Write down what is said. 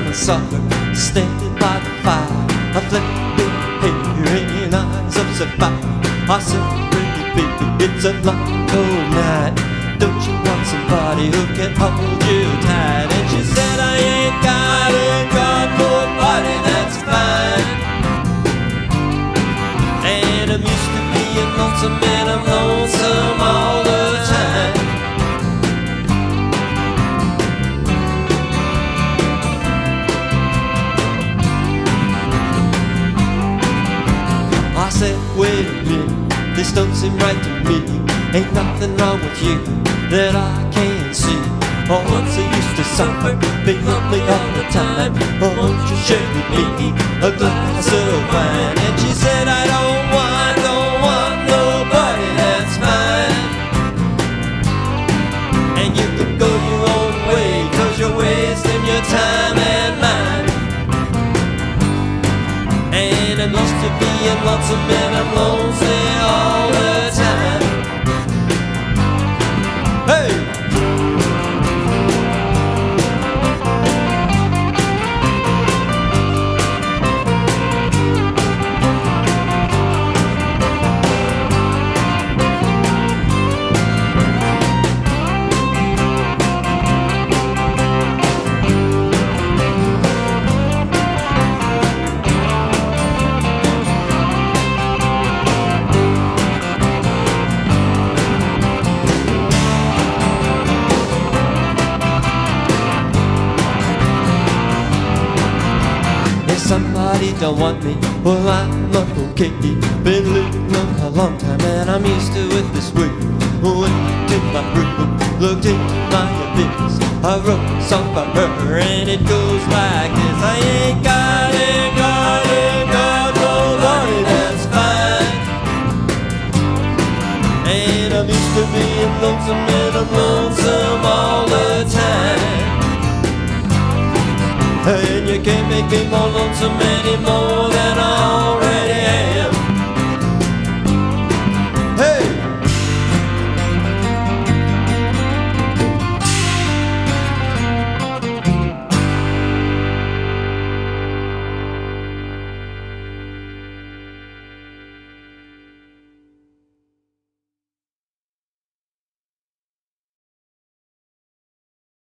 I saw her standing by the fire, a flipping hair and eyes of sapphire. I said, pretty baby, it's a long cold night. Don't you want somebody who can hold you tight? And she said, I ain't got a nobody, that's fine. And I'm used to being lonesome, and I'm lonesome all the time. I said, wait a minute, this don't seem right to me. Ain't nothing wrong with you that I can't see. Oh, once I used to suffer, be lonely all the time. Oh, won't you share with me a glass of wine? And she said, I don't want nobody, that's fine. And you can go your own way, 'cause you're wasting your time and mine. And I'm used to being lonesome, and I'm lonely all the time. Hey! Somebody don't want me, well I'm okay. Been living a long time and I'm used to it this way. Went to my room, looked into my abyss. I wrote a song for her and it goes like this. I ain't got it